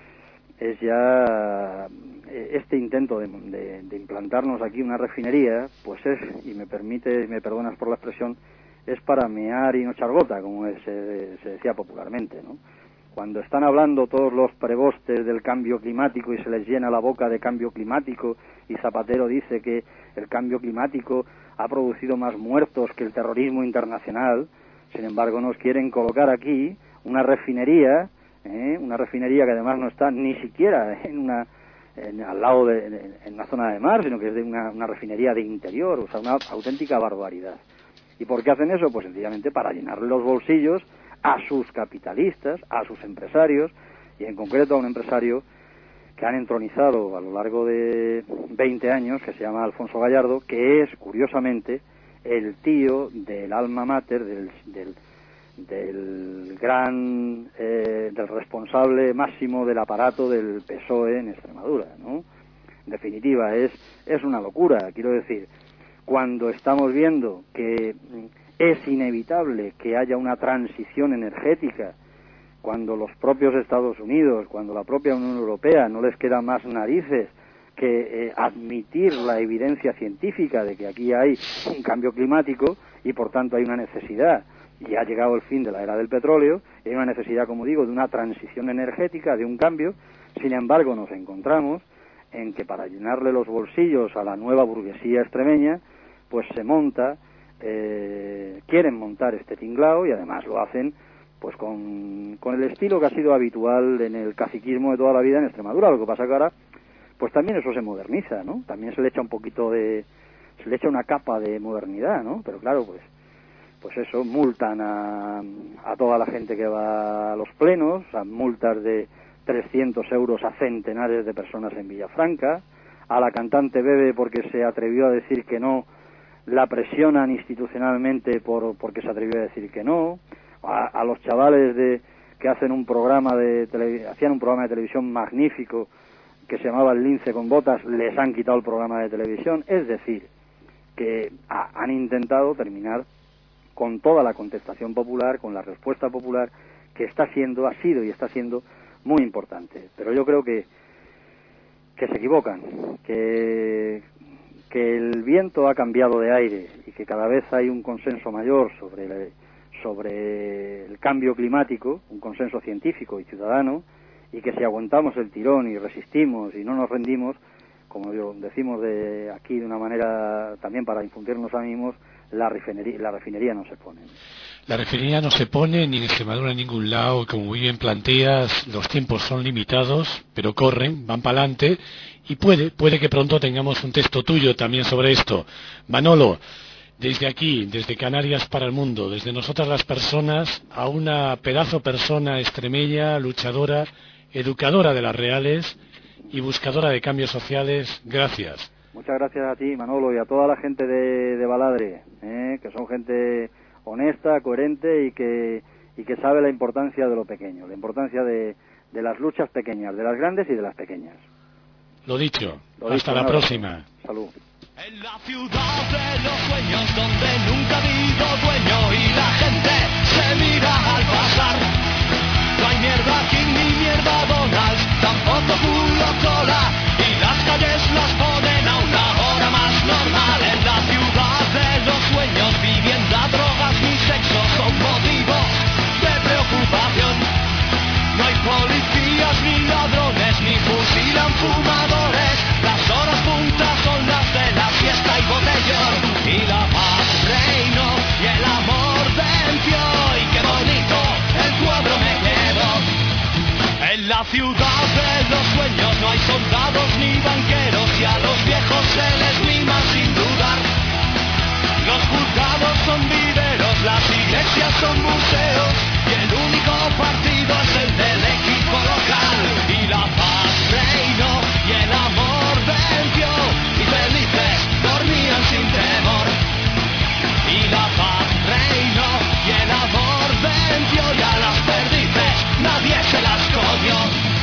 es ya este intento de implantarnos aquí una refinería, pues es, y me perdonas por la expresión, es para mear y no echar gota, como se decía popularmente, ¿no? Cuando están hablando todos los prebostes del cambio climático y se les llena la boca de cambio climático, y Zapatero dice que el cambio climático ha producido más muertos que el terrorismo internacional, sin embargo nos quieren colocar aquí una refinería que además no está ni siquiera al lado en una zona de mar, sino que es de una refinería de interior, o sea, una auténtica barbaridad. ¿Y por qué hacen eso? Pues sencillamente para llenarle los bolsillos a sus capitalistas, a sus empresarios, y en concreto a un empresario que han entronizado a lo largo de 20 años, que se llama Alfonso Gallardo, que es, curiosamente, el tío del alma mater, del gran, del responsable máximo del aparato del PSOE en Extremadura, ¿no? En definitiva, es una locura, quiero decir, cuando estamos viendo que es inevitable que haya una transición energética, cuando los propios Estados Unidos, cuando la propia Unión Europea no les queda más narices que admitir la evidencia científica de que aquí hay un cambio climático y por tanto hay una necesidad, y ha llegado el fin de la era del petróleo, y hay una necesidad, como digo, de una transición energética, de un cambio. Sin embargo, nos encontramos en que para llenarle los bolsillos a la nueva burguesía extremeña, pues se monta, quieren montar este tinglao, y además lo hacen pues con el estilo que ha sido habitual en el caciquismo de toda la vida en Extremadura. Lo que pasa que ahora pues también eso se moderniza, ¿no? También se le echa se le echa una capa de modernidad, ¿no? Pero claro, pues eso, multan a toda la gente que va a los plenos, a multas de 300 euros a centenares de personas en Villafranca, a la cantante Bebe porque se atrevió a decir que no, la presionan institucionalmente porque se atrevió a decir que no, a los chavales que hacen hacían un programa de televisión magnífico que se llamaba El Lince con Botas, les han quitado el programa de televisión. Es decir, que han intentado terminar con toda la contestación popular, con la respuesta popular, que ha sido y está siendo muy importante. Pero yo creo que se equivocan, que el viento ha cambiado de aire y que cada vez hay un consenso mayor sobre el cambio climático, un consenso científico y ciudadano, y que si aguantamos el tirón y resistimos y no nos rendimos, como decimos aquí de una manera también para infundirnos ánimos, la refinería no se pone. La refinería no se pone ni en Extremadura ni en ningún lado. Como muy bien planteas, los tiempos son limitados, pero corren, van para adelante, y puede que pronto tengamos un texto tuyo también sobre esto. Manolo, desde aquí, desde Canarias para el mundo, desde nosotras las personas, a una pedazo persona extremeña, luchadora, educadora de las reales y buscadora de cambios sociales, gracias. Muchas gracias a ti, Manolo, y a toda la gente de Baladre, que son gente honesta, coherente y que sabe la importancia de lo pequeño, la importancia de las luchas pequeñas, de las grandes y de las pequeñas. Lo dicho, hasta la próxima. Salud. En la ciudad de los sueños donde nunca ha habido dueño y la gente se mira al pasar. No hay mierda King ni mierda Donald, tampoco culo cola, y las calles las ponen a una hora más normal. En la ciudad de los sueños viviendo limpio y qué bonito el cuadro me quedó. En la ciudad de los sueños no hay soldados ni banqueros y a los viejos se les mima sin dudar. Los juzgados son viveros, las iglesias son museos y el único partido es el del equipo local. Y la paz reinó y el amor venció y felices dormían sin temor. Y la paz reinó y el amor venció y a las perdices nadie se las comió.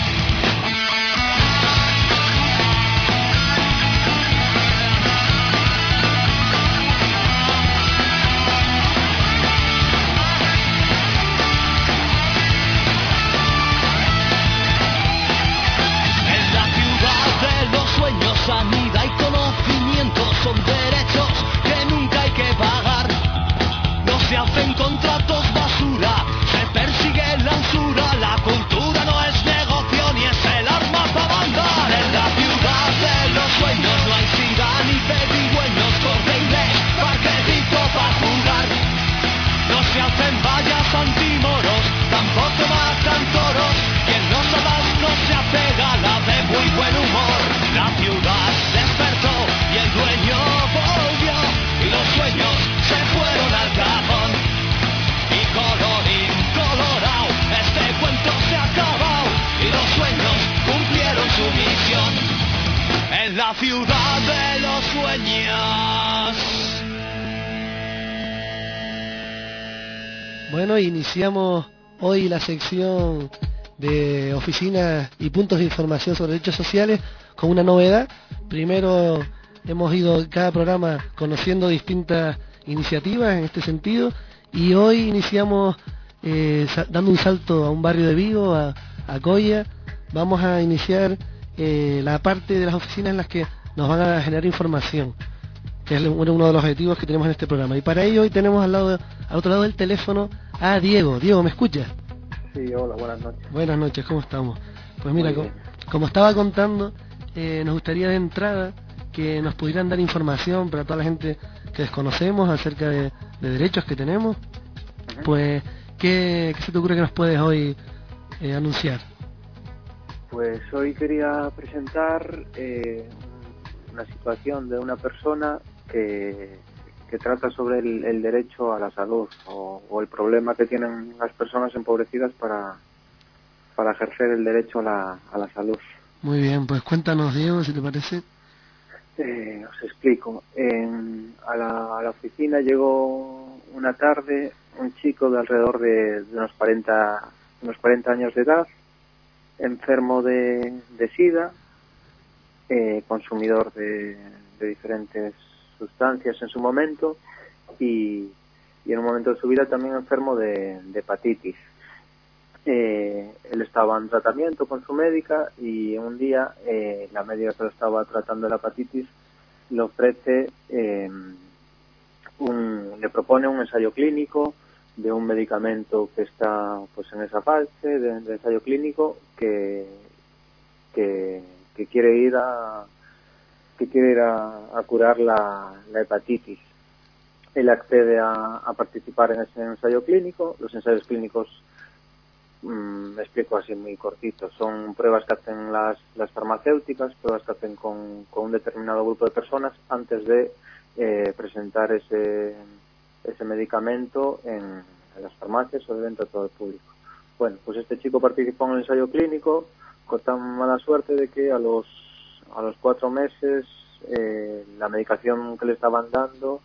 Sanidad y conocimiento son derechos que nunca hay que pagar. No se hacen contratos basura, se persigue la usura. La cultura no es negocio ni es el arma para mandar. En la ciudad de los sueños no hay sida ni pedigüeños, corte inglés, parquecito para jugar. No se hacen vallas antimoros, tampoco matan toros. Quien no no se apega a la de muy buen humor. La ciudad despertó y el dueño volvió y los sueños se fueron al cajón. Y colorín colorado, este cuento se ha acabado y los sueños cumplieron su misión. En la ciudad de los sueños. Bueno, iniciamos hoy la sección de oficinas y puntos de información sobre derechos sociales con una novedad. Primero hemos ido cada programa conociendo distintas iniciativas en este sentido y hoy iniciamos dando un salto a un barrio de Vigo, a Coya. Vamos a iniciar la parte de las oficinas en las que nos van a generar información, que es uno de los objetivos que tenemos en este programa. Y para ello hoy tenemos al otro lado del teléfono a Diego. Diego, ¿me escuchas? Sí, hola, buenas noches. Buenas noches, ¿cómo estamos? Pues mira, como estaba contando, nos gustaría de entrada que nos pudieran dar información para toda la gente que desconocemos acerca de derechos que tenemos. Pues, ¿qué se te ocurre que nos puedes hoy anunciar? Pues hoy quería presentar una situación de una persona que trata sobre el derecho a la salud o el problema que tienen las personas empobrecidas para ejercer el derecho a la salud. Muy bien, pues cuéntanos, Diego, si te parece. Os explico. A la oficina llegó una tarde un chico de alrededor de unos 40 años de edad, enfermo de SIDA, consumidor de diferentes sustancias en su momento y en un momento de su vida también enfermo de hepatitis. Él estaba en tratamiento con su médica y un día la médica que lo estaba tratando de la hepatitis le ofrece le propone un ensayo clínico de un medicamento que está pues en esa fase de ensayo clínico que quiere ir a curar la hepatitis. Él accede a participar en ese ensayo clínico. Los ensayos clínicos, me explico así muy cortito, son pruebas que hacen las farmacéuticas, pruebas que hacen con un determinado grupo de personas antes de presentar ese medicamento en las farmacias o dentro de todo el público. Bueno, pues este chico participó en el ensayo clínico con tan mala suerte de que a los 4 meses la medicación que le estaban dando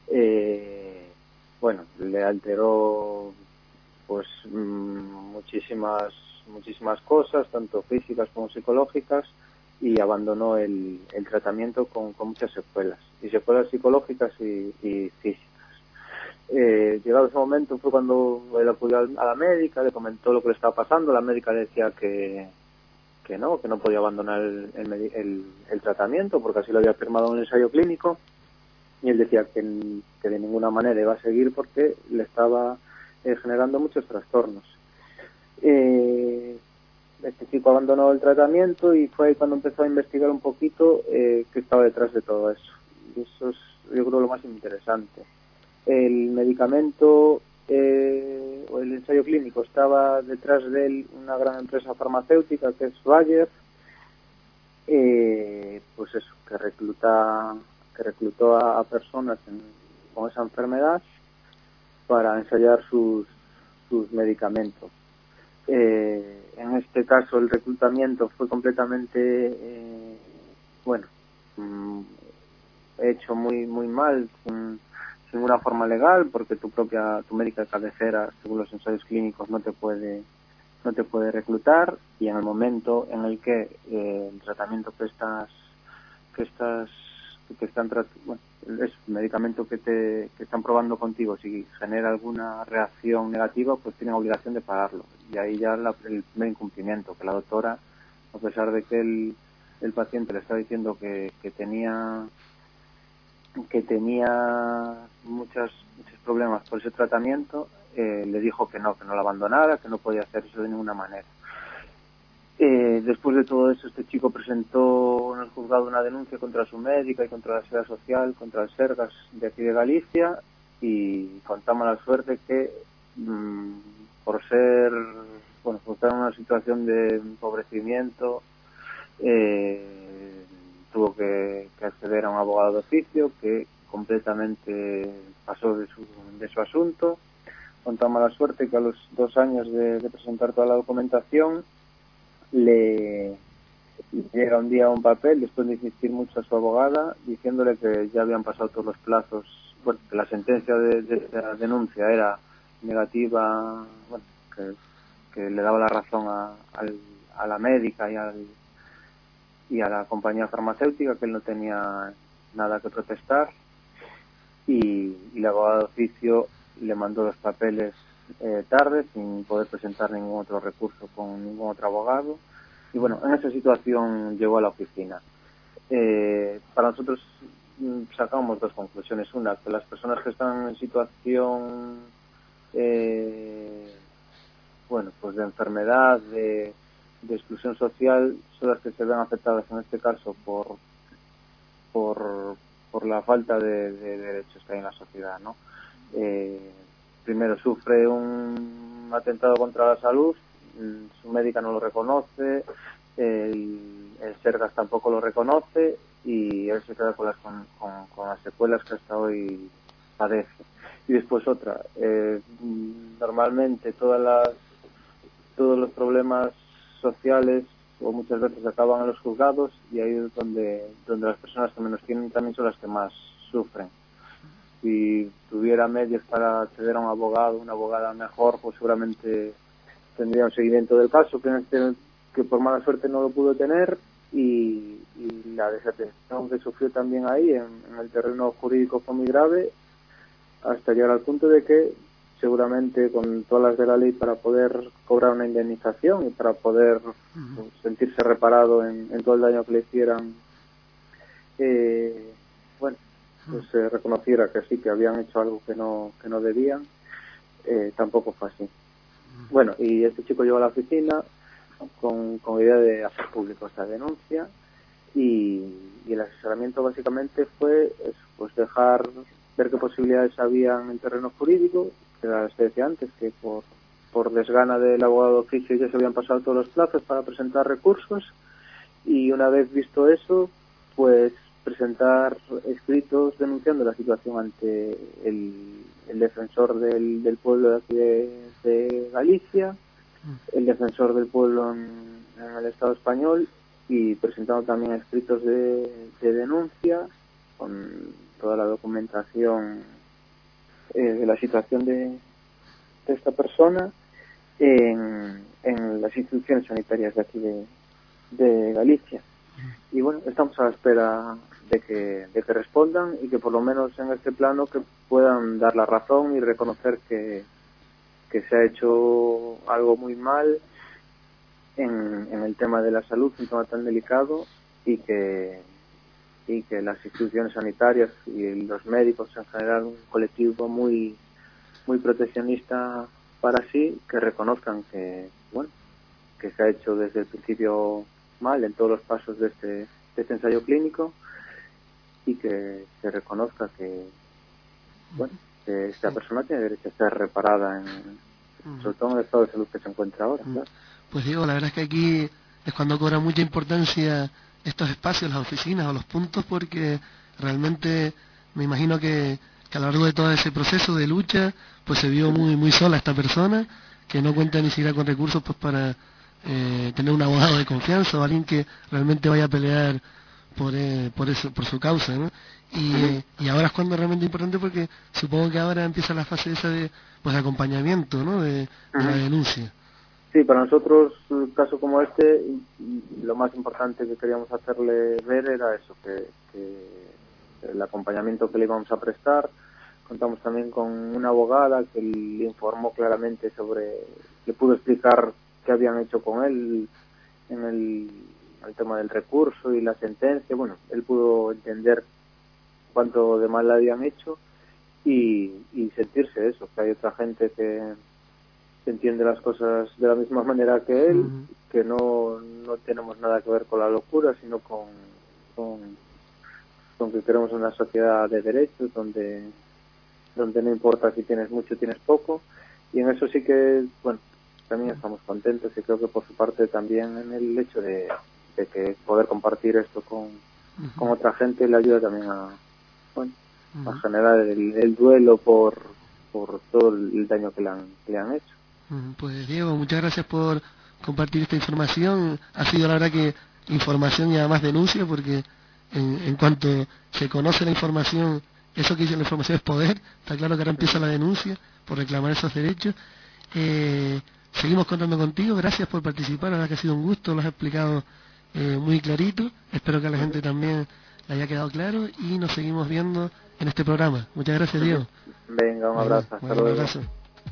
le alteró pues muchísimas cosas, tanto físicas como psicológicas, y abandonó el tratamiento con muchas secuelas psicológicas y físicas. Llegado ese momento fue cuando él acudió a la médica, le comentó lo que le estaba pasando. La médica le decía que no podía abandonar el tratamiento porque así lo había firmado en un ensayo clínico, y él decía que de ninguna manera iba a seguir porque le estaba generando muchos trastornos. Este chico abandonó el tratamiento y fue ahí cuando empezó a investigar un poquito qué estaba detrás de todo eso, y eso es, yo creo, lo más interesante. El medicamento del ensayo clínico estaba detrás de él una gran empresa farmacéutica que es Bayer, pues eso, que reclutó a personas con esa enfermedad para ensayar sus medicamentos. En este caso el reclutamiento fue completamente hecho muy mal, sin una forma legal, porque tu médica de cabecera, según los ensayos clínicos, no te puede reclutar, y en el momento en el que el tratamiento el medicamento que están probando contigo, si genera alguna reacción negativa, pues tienen obligación de pagarlo. Y ahí ya el primer incumplimiento, que la doctora, a pesar de que el paciente le está diciendo que tenía muchos problemas por ese tratamiento, le dijo que no lo abandonara, que no podía hacer eso de ninguna manera. Después de todo eso, este chico presentó en el juzgado una denuncia contra su médica y contra la Seguridad Social, contra el Sergas de aquí de Galicia, y con tan mala suerte que por estar en una situación de empobrecimiento, tuvo que acceder a un abogado de oficio que completamente pasó de su asunto, con tan mala suerte que a los 2 años de presentar toda la documentación le llega un día un papel, después de insistir mucho a su abogada, diciéndole que ya habían pasado todos los plazos, que la sentencia de la denuncia era negativa, que le daba la razón a la médica y a la compañía farmacéutica, que él no tenía nada que protestar, y la abogada de oficio le mandó los papeles tarde, sin poder presentar ningún otro recurso con ningún otro abogado, y bueno, en esa situación llegó a la oficina. Para nosotros sacamos 2 conclusiones. Una, que las personas que están en situación pues de enfermedad, de exclusión social, son las que se ven afectadas en este caso por la falta de derechos que hay en la sociedad, ¿no? Primero, sufre un atentado contra la salud, su médica no lo reconoce, el Sergas tampoco lo reconoce, y él se queda con las secuelas que hasta hoy padece. Y después otra, normalmente todos los problemas sociales o muchas veces acaban en los juzgados, y ahí es donde las personas que menos tienen también son las que más sufren. Si tuviera medios para acceder a un abogado, una abogada mejor, pues seguramente tendría un seguimiento del caso, que por mala suerte no lo pudo tener, y la desatención que sufrió también ahí en el terreno jurídico fue muy grave, hasta llegar al punto de que seguramente con todas las de la ley para poder cobrar una indemnización y para poder sentirse reparado en todo el daño que le hicieran, pues reconociera que sí, que habían hecho algo que no debían, tampoco fue así. Bueno, y este chico llegó a la oficina con idea de hacer público esta denuncia, y el asesoramiento básicamente fue pues ver qué posibilidades había en el terreno jurídico, que les decía antes, que por desgana del abogado de oficio ya se habían pasado todos los plazos para presentar recursos, y una vez visto eso, pues presentar escritos denunciando la situación ante el defensor del pueblo de aquí de Galicia, el defensor del pueblo en el Estado español, y presentando también escritos de denuncia con toda la documentación de la situación de esta persona en las instituciones sanitarias de aquí de Galicia. Y bueno, estamos a la espera de que respondan, y que por lo menos en este plano que puedan dar la razón y reconocer que se ha hecho algo muy mal en el tema de la salud, un tema tan delicado, y que las instituciones sanitarias y los médicos en general, un colectivo muy proteccionista para sí, que reconozcan que se ha hecho desde el principio mal en todos los pasos de este ensayo clínico, y que se reconozca que esta persona tiene derecho a estar reparada sobre todo en el estado de salud que se encuentra ahora. Claro. Pues Diego, la verdad es que aquí es cuando cobra mucha importancia estos espacios, las oficinas o los puntos, porque realmente me imagino que a lo largo de todo ese proceso de lucha, pues se vio muy sola esta persona, que no cuenta ni siquiera con recursos pues para tener un abogado de confianza o alguien que realmente vaya a pelear por su causa, ¿no? Y ahora es cuando es realmente importante, porque supongo que ahora empieza la fase esa de pues acompañamiento, ¿no? De la denuncia. Sí, para nosotros, un caso como este, lo más importante que queríamos hacerle ver era eso, que el acompañamiento que le íbamos a prestar. Contamos también con una abogada que le informó claramente le pudo explicar qué habían hecho con él en el tema del recurso y la sentencia. Bueno, él pudo entender cuánto de mal le habían hecho y sentirse eso, que hay otra gente que entiende las cosas de la misma manera que él, que no tenemos nada que ver con la locura, sino con que queremos una sociedad de derechos donde no importa si tienes mucho o tienes poco, y en eso sí que, bueno, también estamos contentos, y creo que por su parte también en el hecho de que poder compartir esto con otra gente le ayuda también a generar el duelo por todo el daño que le han hecho. Pues Diego, muchas gracias por compartir esta información. Ha sido la verdad que información y además denuncia, porque en cuanto se conoce la información, eso que dice la información es poder. Está claro que ahora empieza la denuncia por reclamar esos derechos. Seguimos contando contigo, gracias por participar, la verdad que ha sido un gusto, lo has explicado muy clarito. Espero que a la gente también le haya quedado claro, y nos seguimos viendo en este programa. Muchas gracias, Diego. Venga, un abrazo. Hasta luego. Un abrazo.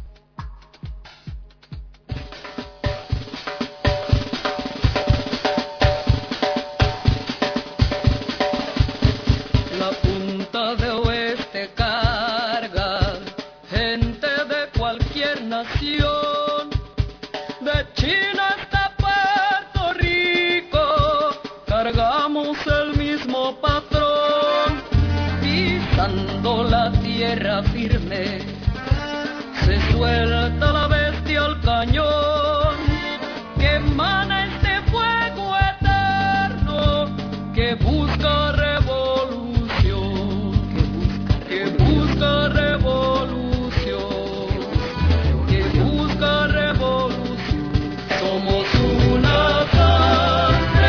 La punta de oeste carga gente de cualquier nación, de China hasta Puerto Rico, cargamos el mismo patrón, pisando la tierra firme, se suelta la bestia al cañón, que emana este fuego eterno, que busca revolución, que busca revolución, que busca revolución. Somos una sangre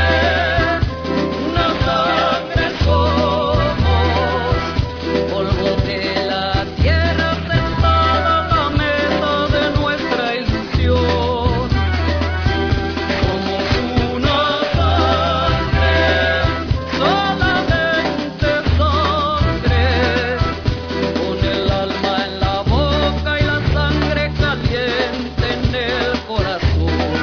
somos, polvo de la tierra sentada a la mesa de nuestra ilusión. Somos una sangre, solamente sangre, con el alma en la boca y la sangre caliente en el corazón.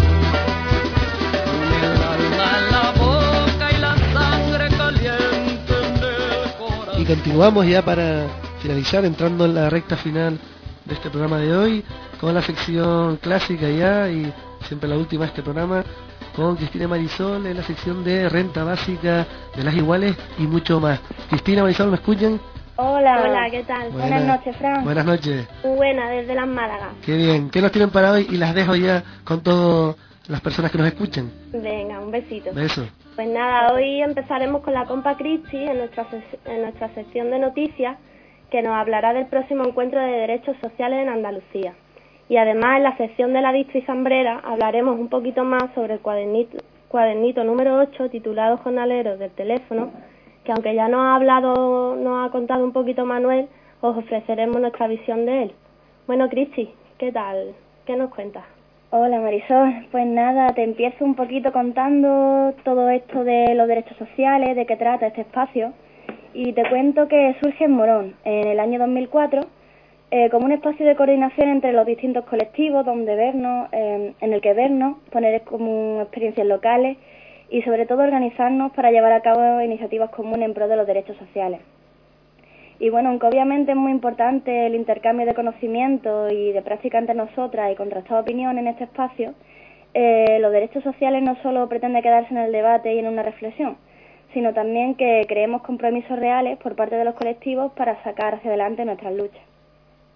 Con el alma en la boca y la sangre caliente en el corazón. Y continuamos ya para finalizar, entrando en la recta final de este programa de hoy, con la sección clásica ya, y siempre la última de este programa, con Cristina Marisol, en la sección de renta básica de las iguales y mucho más. Cristina, Marisol, ¿me escuchan? Hola, ¿qué tal? Buenas noches, Fran. Buenas noches. Muy buena, desde las Málagas. Qué bien. ¿Qué nos tienen para hoy? Y las dejo ya con todas las personas que nos escuchan. Venga, un besito. Beso. Pues nada, hoy empezaremos con la compa Cristi en nuestra sección de noticias, que nos hablará del próximo encuentro de derechos sociales en Andalucía. Y además en la sección de la Distro y Zambrera hablaremos un poquito más sobre el cuadernito número 8 titulado Jornaleros del Teléfono, que aunque ya nos ha contado un poquito Manuel, os ofreceremos nuestra visión de él. Bueno, Cristi, ¿qué tal? ¿Qué nos cuentas? Hola Marisol, pues nada, te empiezo un poquito contando todo esto de los derechos sociales, de qué trata este espacio, y te cuento que surge en Morón en el año 2004 como un espacio de coordinación entre los distintos colectivos donde en el que vernos, poner como experiencias locales y sobre todo organizarnos para llevar a cabo iniciativas comunes en pro de los derechos sociales. Y bueno, aunque obviamente es muy importante el intercambio de conocimiento y de práctica entre nosotras y contrastar opiniones en este espacio, los derechos sociales no solo pretende quedarse en el debate y en una reflexión, sino también que creemos compromisos reales por parte de los colectivos para sacar hacia adelante nuestras luchas.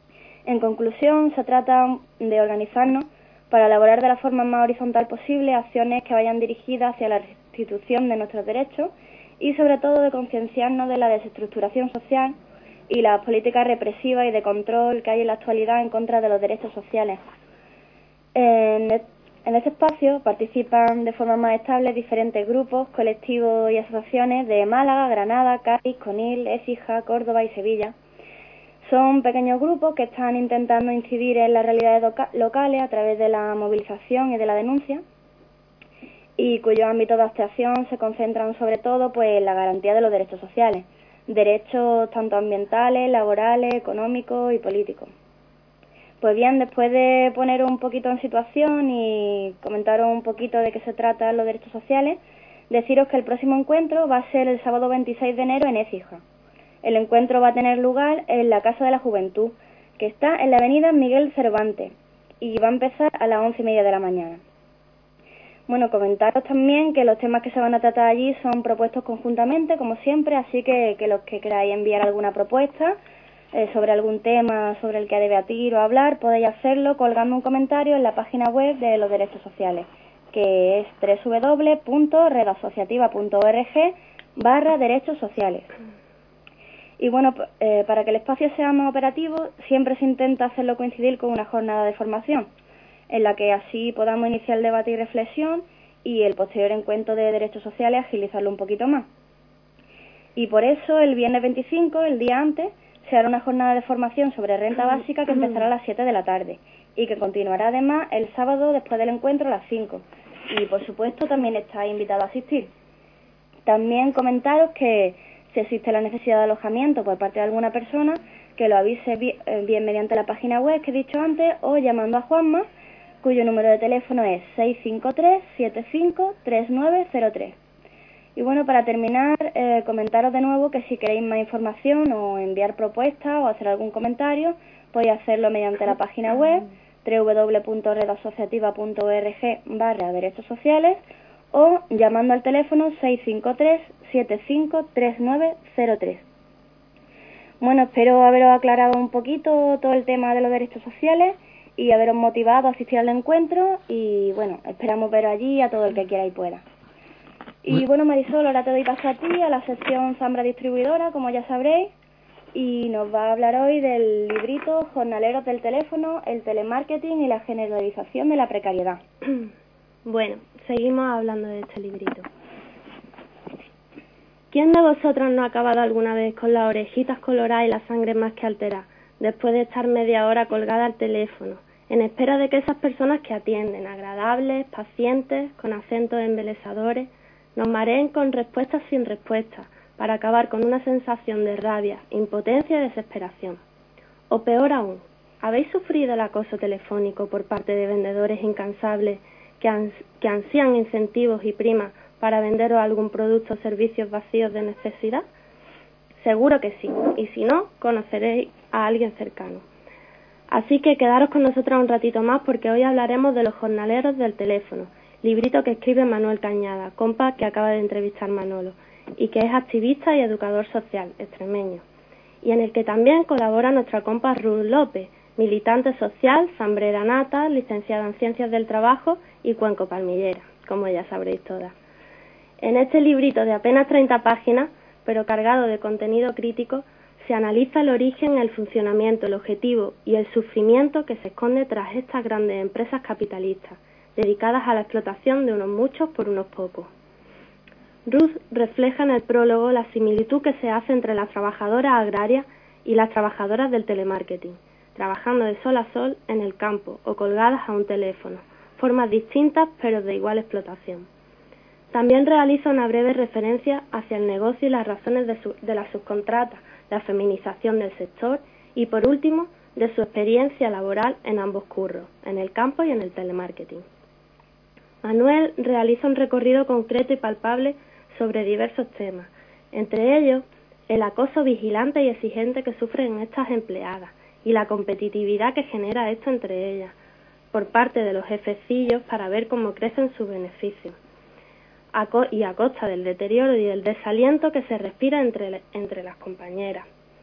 En conclusión, se trata de organizarnos para elaborar de la forma más horizontal posible acciones que vayan dirigidas hacia la restitución de nuestros derechos y sobre todo de concienciarnos de la desestructuración social y las políticas represivas y de control que hay en la actualidad en contra de los derechos sociales. En este espacio participan de forma más estable diferentes grupos, colectivos y asociaciones de Málaga, Granada, Cádiz, Conil, Écija, Córdoba y Sevilla. Son pequeños grupos que están intentando incidir en las realidades locales a través de la movilización y de la denuncia, y cuyos ámbitos de actuación se concentran sobre todo pues, en la garantía de los derechos sociales, derechos tanto ambientales, laborales, económicos y políticos. Pues bien, después de poner un poquito en situación y comentaros un poquito de qué se tratan los derechos sociales, deciros que el próximo encuentro va a ser el sábado 26 de enero en Écija. El encuentro va a tener lugar en la Casa de la Juventud, que está en la avenida Miguel Cervantes, y va a empezar a las 11:30 de la mañana. Bueno, comentaros también que los temas que se van a tratar allí son propuestos conjuntamente, como siempre, así que los que queráis enviar alguna propuesta sobre algún tema sobre el que debatir o hablar, podéis hacerlo colgando un comentario en la página web de los derechos sociales, que es www.redasociativa.org/derechos sociales. Y bueno, para que el espacio sea más operativo, siempre se intenta hacerlo coincidir con una jornada de formación, en la que así podamos iniciar el debate y reflexión y el posterior encuentro de derechos sociales agilizarlo un poquito más. Y por eso el viernes 25, el día antes, se hará una jornada de formación sobre renta básica que empezará a las 7 de la tarde y que continuará además el sábado después del encuentro a las 5. Y por supuesto también estáis invitados a asistir. También comentaros que si existe la necesidad de alojamiento por parte de alguna persona, que lo avise bien mediante la página web que he dicho antes o llamando a Juanma, cuyo número de teléfono es 653-75-3903. Y bueno, para terminar, comentaros de nuevo que si queréis más información o enviar propuestas o hacer algún comentario, podéis hacerlo mediante la página web www.redasociativa.org/derechos sociales o llamando al teléfono 653-75-3903. Bueno, espero haberos aclarado un poquito todo el tema de los derechos sociales y haberos motivado a asistir al encuentro, y bueno, esperamos veros allí a todo el que quiera y pueda. Y bueno, Marisol, ahora te doy paso a ti, a la sección Zambra Distribuidora, como ya sabréis, y nos va a hablar hoy del librito Jornaleros del Teléfono, el telemarketing y la generalización de la precariedad. Bueno, seguimos hablando de este librito. ¿Quién de vosotros no ha acabado alguna vez con las orejitas coloradas y la sangre más que alterada, después de estar media hora colgada al teléfono, en espera de que esas personas que atienden, agradables, pacientes, con acentos embelesadores, nos mareen con respuestas sin respuestas, para acabar con una sensación de rabia, impotencia y desesperación? O peor aún, ¿habéis sufrido el acoso telefónico por parte de vendedores incansables que ansían incentivos y primas para venderos algún producto o servicios vacíos de necesidad? Seguro que sí, y si no, conoceréis a alguien cercano. Así que quedaros con nosotros un ratito más, porque hoy hablaremos de los jornaleros del teléfono, librito que escribe Manuel Cañada, compa que acaba de entrevistar Manolo, y que es activista y educador social extremeño, y en el que también colabora nuestra compa Ruth López, militante social, zambrera nata, licenciada en Ciencias del Trabajo y cuenco palmillera, como ya sabréis todas. En este librito de apenas 30 páginas, pero cargado de contenido crítico, se analiza el origen, el funcionamiento, el objetivo y el sufrimiento que se esconde tras estas grandes empresas capitalistas, dedicadas a la explotación de unos muchos por unos pocos. Ruth refleja en el prólogo la similitud que se hace entre las trabajadoras agrarias y las trabajadoras del telemarketing, trabajando de sol a sol en el campo o colgadas a un teléfono, formas distintas pero de igual explotación. También realiza una breve referencia hacia el negocio y las razones de la subcontrata, la feminización del sector y, por último, de su experiencia laboral en ambos curros, en el campo y en el telemarketing. Manuel realiza un recorrido concreto y palpable sobre diversos temas, entre ellos el acoso vigilante y exigente que sufren estas empleadas y la competitividad que genera esto entre ellas, por parte de los jefecillos para ver cómo crecen sus beneficios, y a costa del deterioro y del desaliento que se respira entre las compañeras.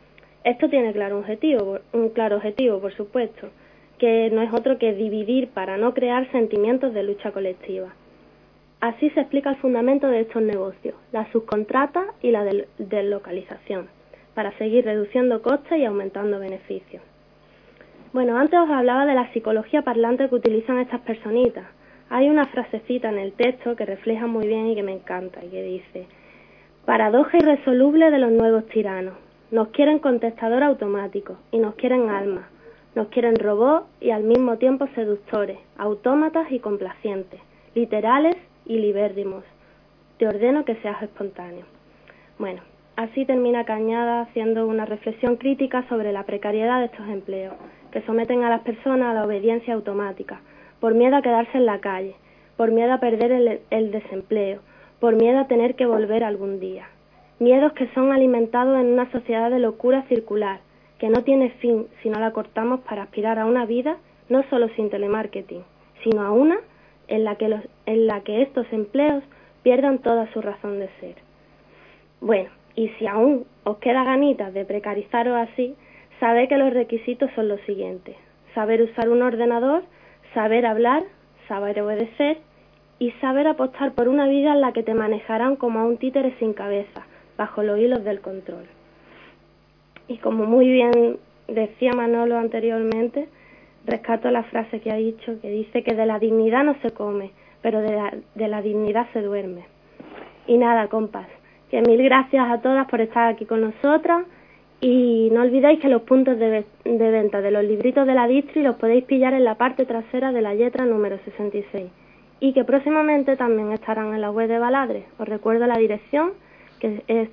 Esto tiene un claro objetivo, por supuesto, que no es otro que dividir para no crear sentimientos de lucha colectiva. Así se explica el fundamento de estos negocios, la subcontrata y la deslocalización, para seguir reduciendo costes y aumentando beneficios. Bueno, antes os hablaba de la psicología parlante que utilizan estas personitas. Hay una frasecita en el texto que refleja muy bien y que me encanta, y que dice: paradoja irresoluble de los nuevos tiranos. Nos quieren contestador automático y nos quieren almas. Nos quieren robots y al mismo tiempo seductores, autómatas y complacientes, literales y libérrimos. Te ordeno que seas espontáneo. Bueno, así termina Cañada haciendo una reflexión crítica sobre la precariedad de estos empleos, que someten a las personas a la obediencia automática, por miedo a quedarse en la calle, por miedo a perder el desempleo, por miedo a tener que volver algún día. Miedos que son alimentados en una sociedad de locura circular, que no tiene fin si no la cortamos para aspirar a una vida no solo sin telemarketing, sino a una en la que estos empleos pierdan toda su razón de ser. Bueno, y si aún os queda ganitas de precarizaros así, sabed que los requisitos son los siguientes: saber usar un ordenador, saber hablar, saber obedecer y saber apostar por una vida en la que te manejarán como a un títere sin cabeza, bajo los hilos del control. Y como muy bien decía Manolo anteriormente, rescato la frase que ha dicho, que dice que de la dignidad no se come, pero de la dignidad se duerme. Y nada, compas, que mil gracias a todas por estar aquí con nosotras, y no olvidéis que los puntos de venta de los libritos de la Distri los podéis pillar en la parte trasera de la letra número 66, y que próximamente también estarán en la web de Baladre. Os recuerdo la dirección, que es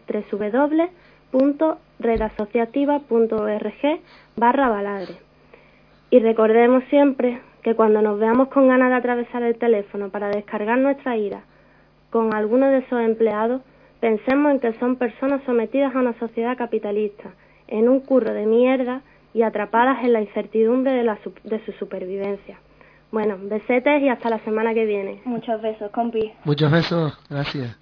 www.redasociativa.org/Baladre. Y recordemos siempre que cuando nos veamos con ganas de atravesar el teléfono para descargar nuestra ira con alguno de esos empleados, pensemos en que son personas sometidas a una sociedad capitalista, en un curro de mierda y atrapadas en la incertidumbre de su supervivencia. Bueno, besetes y hasta la semana que viene. Muchos besos, compi. Muchos besos, gracias.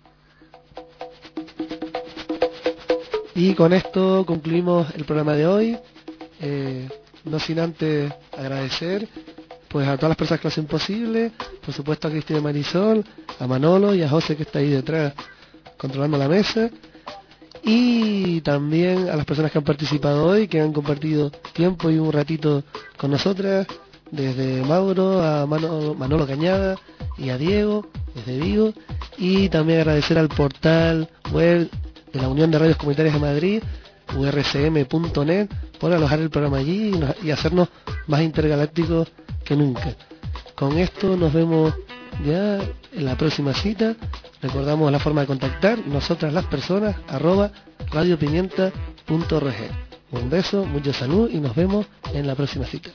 Y con esto concluimos el programa de hoy, no sin antes agradecer pues a todas las personas que lo hacen posible, por supuesto a Cristina Marisol, a Manolo y a José, que está ahí detrás controlando la mesa, y también a las personas que han participado hoy, que han compartido tiempo y un ratito con nosotras, desde Mauro a Manolo Cañada y a Diego desde Vigo, y también agradecer al portal web de la Unión de Radios Comunitarias de Madrid, urcm.net, por alojar el programa allí y hacernos más intergalácticos que nunca. Con esto nos vemos ya en la próxima cita. Recordamos la forma de contactar, nosotras las personas, @radiopimienta.org. Un beso, mucha salud y nos vemos en la próxima cita.